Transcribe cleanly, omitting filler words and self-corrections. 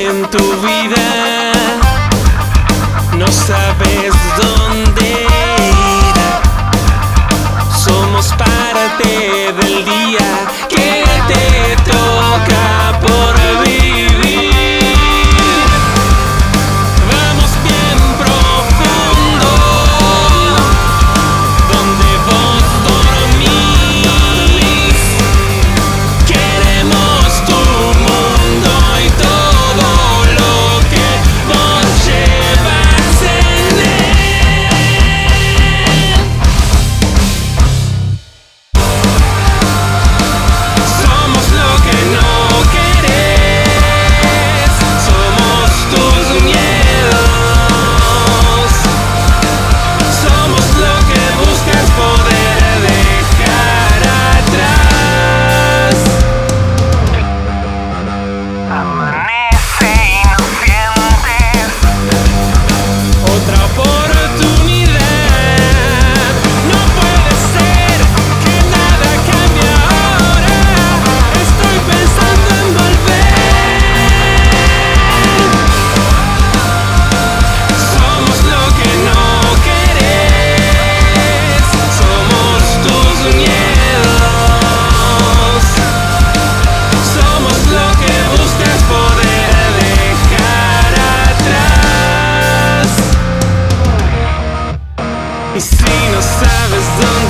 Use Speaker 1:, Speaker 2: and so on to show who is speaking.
Speaker 1: en tu vida, no sabes dónde ir. Somos parte del día que te toca por vivir. Vamos bien profundo, donde vos dormís. Queremos tu mundo y todo lo que vos llevas en él. Somos lo que no querés, somos tus miedos, somos lo que buscas poder dejar atrás. Amanece inocentes, otra oportunidad. No puede ser que nada cambie ahora. Estoy pensando en volver. Somos lo que no querés, somos tus miedos, somos lo que buscas poder dejar atrás. Y si no sabes dónde